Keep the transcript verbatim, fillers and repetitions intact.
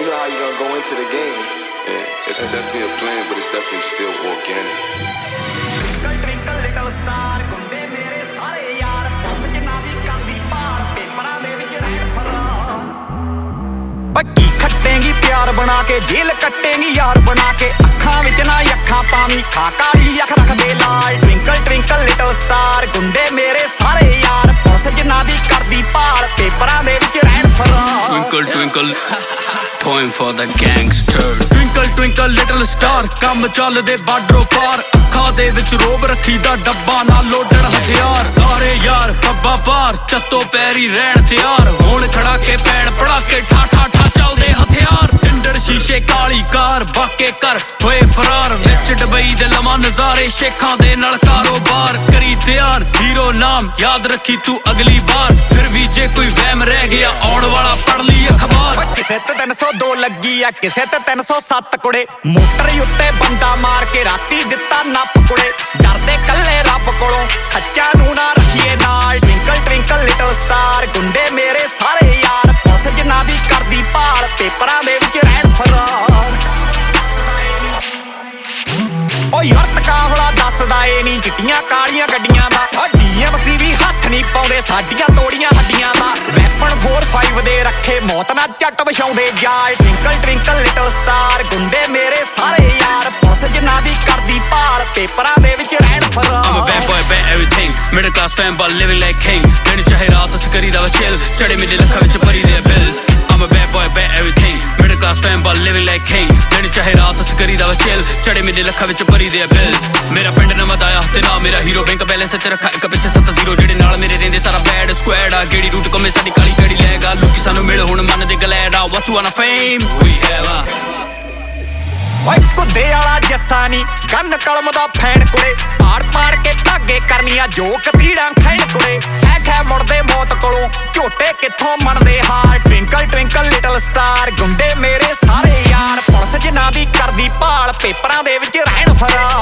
you know how you're gonna go into the game. Yeah, it's definitely a plan, but it's definitely still organic. Twinkle twinkle little star, ਗੁੰਡੇ ਮੇਰੇ ਸਾਰੇ ਯਾਰ, police ਜਿਨ੍ਹਾਂ ਦੀ ਕਰਦੀ ਭਾਲ, ਪੇਪਰਾਂ ਦੇ ਵਿੱਚ ਰਹਿਣ ਫਰਾਰ। ਬੱਕੀ ਖੱਟੇਂਗੀ ਪਿਆਰ ਬਣਾ ਕੇ, ਜੇਲ ਕੱਟੇਂਗੀ ਯਾਰ ਬਣਾ ਕੇ, ਅੱਖਾਂ ਵਿੱਚ ਨਾ ਅੱਖਾਂ ਪਾਵੀਂ, ਖਾ ਕਾਲੀ ਅੱਖ ਰੱਖਦੇ ਲਾਲ। ਟਵਿੰਕਲ ਟਵਿੰਕਲ ਲਿਟਲ ਸਟਾਰ, ਗੁੰਡੇ ਮੇਰੇ ਸਾਰੇ ਯਾਰ, ਪੁਲਿਸ ਜਿਨ੍ਹਾਂ ਦੀ ਕਰਦੀ ਭਾਲ, ਪੇਪਰਾਂ ਦੇ ਵਿੱਚ ਰਹਿਣ ਫਰਾਰ। Twinkle twinkle, poem for the gangster. Twinkle twinkle little star, ਕੰਮ ਚੱਲਦੇ ਬਾਰਡਰੋਂ ਪਾਰ, ਅੱਖਾਂ ਦੇ ਵਿੱਚ ਰੋਬ ਰੱਖੀ ਦਾ ਡੱਬਾ ਨਾਲ ਲੋਡਰ ਹਥਿਆਰ। ਸਾਰੇ ਯਾਰ ਪੱਬਾਂ ਪਾਰ, ਚੱਤੋ ਪੈਰੀ ਰਹਿਣ ਤਿਆਰ, ਹੁਣ ਖੜਾ ਕੇ ਪੈਣ ਪੜਾ ਕੇ ਠਾ ਠਾ ਠਾ ਚੱਲਦੇ ਹਥਿਆਰ। ਟਿੰਡਰ ਸ਼ੀਸ਼ੇ ਕਾਲੀ ਕਾਰ, ਬਾਕੇ ਕਰ ਹੋਏ ਫਰਾਰ, ਵਿੱਚ ਡਬਈ ਦੇ ਲਵਾਂ ਨਜ਼ਾਰੇ, ਸ਼ੇਖਾਂ ਦੇ ਨਾਲ ਕਾਰੋਬਾਰ। ਕਰੀ ਧਿਆਨ ਹੀਰੋ ਨਾਮ ਯਾਦ ਰੱਖੀ ਤੂੰ ਅਗਲੀ ਵਾਰ, ਫਿਰ ਵੀ ਜੇ ਕੋਈ ਵਹਿਮ ਰਹਿ ਗਿਆ ਆਉਣ ਵਾਲਾ ਪੜ ਲਈ ਅਖਬਾਰ। ਕਿਸੇ ਤੇ ਤਿੰਨ ਸੌ ਦੋ ਲੱਗੀ ਆ, ਕਿਸੇ ਤੇ ਤਿੰਨ ਸੌ ਸੱਤ ਕੁੜੇ, ਮੋਟਰ ਉੱਤੇ ਬੰਦਾ ਮਾਰ ਕੇ ਰਾਤੀ ਦਿੱਤਾ ਨੱਪ ਕੁੜੇ। ਡਰਦੇ ਕੱਲੇ ਰੱਬ ਕੋਲੋਂ, ਖੱਚਾਂ ਨੂੰ ਨਾ ਰੱਖੀਏ ਨਾਲ। ਟਵਿੰਕਲ ਟਵਿੰਕਲ ਲਿਟਲ ਸਟਾਰ, ਗੁੰਡੇ ਮੇਰੇ ਸਾਰੇ ਯਾਰ, ਪੁਲਿਸ ਜਿਨ੍ਹਾਂ ਦੀ ਕਰਦੀ ਭਾਲ, ਪੇਪਰਾਂ ਦੇ ਵਿੱਚ ਰਹਿਣ ਫਰਾਰ। ਓ ਯਾਰ ਤਕਾਵਲਾ ਦੱਸਦਾ ਏ ਨੀ ਚਿੱਟੀਆਂ ਕਾਲੀਆਂ ਗੱਡੀਆਂ ਦਾ, ਡੀ ਐਮ ਸੀ ਵੀ ਹੱਥ ਨੀ ਪਾਉਂਦੇ ਸਾਡੀਆਂ ਤੋੜੀਆਂ ਹੱਡੀਆਂ ਦਾ। ਵੈਪਨ ਫੋਰ ਫਾਈਵ ਦੇ ਰੱਖੇ, ਮੌਤ ਨਾਲ ਝੱਟ ਵਿਛਾਉਂਦੇ ਜਾਲ। ਟਵਿੰਕਲ ਟਵਿੰਕਲ ਲਿਟਲ ਸਟਾਰ, ਗੁੰਡੇ ਮੇਰੇ ਸਾਰੇ ਯਾਰ, ਪੁਲਿਸ ਜਿਨ੍ਹਾਂ ਦੀ ਕਰਦੀ ਭਾਲ, ਪੇਪਰਾਂ ਦੇ ਵਿੱਚ ਰਹਿਣ ਫਰਾਰ। I'm a bad boy, bad everything, middle class fan but living like king, ਦਿਨ ਚਾਹੇ ਰਾਤ ਅਸੀਂ ਕਰੀਦਾ ਵਾ chill, ਚੜੇ ਮੇਰੇ ਲੱਖਾਂ ਵਿੱਚ ਭਰੀ ਦੇ bills। I'm a bad boy, bad everything, middle class fan but living like king, ਦਿਨ ਚਾਹੇ ਰਾਤ ਅਸੀਂ ਕਰੀਦਾ ਵਾ chill, ਚੜੇ ਮੇਰੇ ਲੱਖਾਂ ਵਿੱਚ ਭਰੀ ਦੇ bills। ਮੇਰਾ ਪਿੰਡ ਨਵਾਂ ਆਇਆ ਤੇ ਨਾ ਮੇਰਾ ਹੀਰੋ, ਬੈਂਕ ਬੈਲੈਂਸ ਚ ਰੱਖਾ ਇੱਕ ਪਿੱਛੇ ਸੱਤ ਜ਼ੀਰੋ, ਜਿਹੜੇ ਨਾਲ ਮੇਰੇ ਰਹਿੰਦੇ ਸਾਰਾ ਬੈਡ ਸਕੁਐਡ ਆ। ਗੇੜੀ ਰੂਟ ਕੋਮੇ ਸਾਡੀ ਕਾਲੀ ਕੜੀ ਲੈਗਾ, ਲੋਕੀ ਸਾਨੂੰ ਮਿਲ ਹੁਣ ਮਨ ਦੇ ਗਲੈਡ ਆ। What you wanna fame? We have a ਓਏ ਕੁੱਦੇ ਵਾਲਾ ਜੱਸਾ ਨੀ, ਗੰਨ ਕਲਮ ਦਾ ਫੈਨ ਕੁੜੇ, ਪਾੜ ਪਾੜ ਕੇ ਧਾਗੇ ਕਰਨੀਆਂ ਜੋ ਕਤੀੜਾਂ ਖੈਣ ਕੁੜੇ। ਐ ਖੈ ਮੁੜਦੇ ਮੌਤ ਕੋਲੋਂ, ਝੋਟੇ ਕਿੱਥੋਂ ਮੰਨਦੇ ਹਾਰ। ਟਵਿੰਕਲ ਟਵਿੰਕਲ ਲਿਟਲ ਸਟਾਰ, ਗੁੰਡੇ ਮੇਰੇ ਸਾਰੇ ਯਾਰ, ਪੁਲਿਸ ਜਿਨ੍ਹਾਂ ਦੀ ਕਰਦੀ ਭਾਲ, ਪੇਪਰਾਂ ਦੇ ਵਿੱਚ ਰਹਿਣ ਫਰਾਰ।